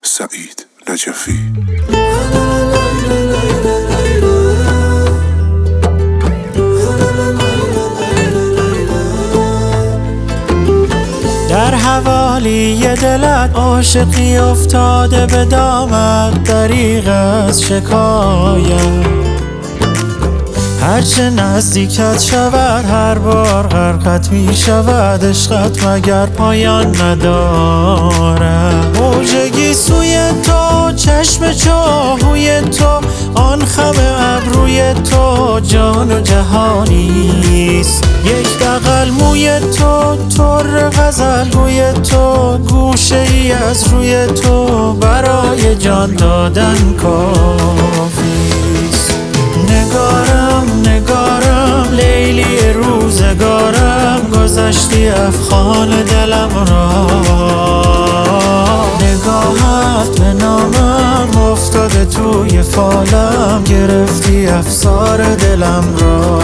سعید نجفی. در حوالی دلت عاشقی افتاده به دامت، دریغ از شکایت. هرچه نزدیکت شود هر بار غرقت می شود. عشقت مگر پایان ندارد؟ موجگی سوی تو، چشم چاهوی تو، آن خم ابروی تو جان و جهانیست. یک بغل موی تو، طر غزل گوی تو، گوشه ای از روی تو برای جان دادن کافیست. نگارم لیلی روزگارم، گذشتی افغان دلم را. نگاهت به نامم افتاده توی فالم، گرفتی افسار دلم را.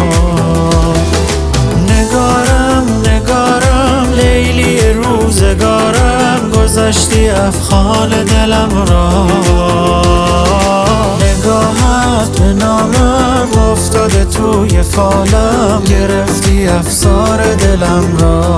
نگارم لیلی روزگارم، گذشتی افغان دلم را. نگاهت به نامم افتاده توی فالم، گرفتی افسار دلم را.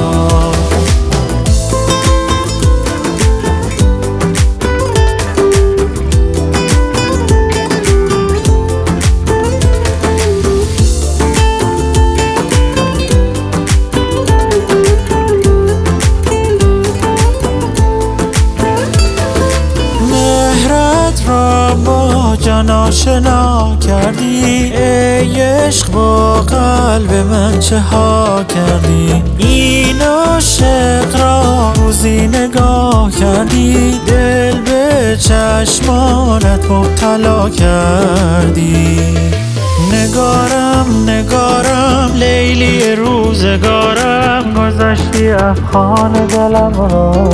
جان آشنا کردی ای عشق، با قلب من چه ها کردی؟ این عاشق را روزی نگاه کردی، دل به چشمانت مبتلا کردی. نگارم لیلی روزگارم، گذشتی افغان دلم را.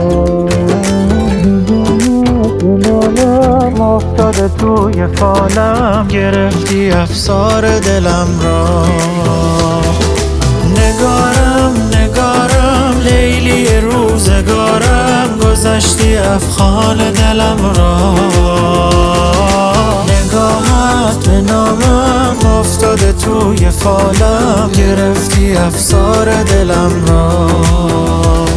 افتاده توی فالم، گرفتی افسار دلم را. نگارم لیلی روزگارم، گذشتی افغان دلم را. نگاهت به نامم افتاده توی فالم، گرفتی افسار دلم را.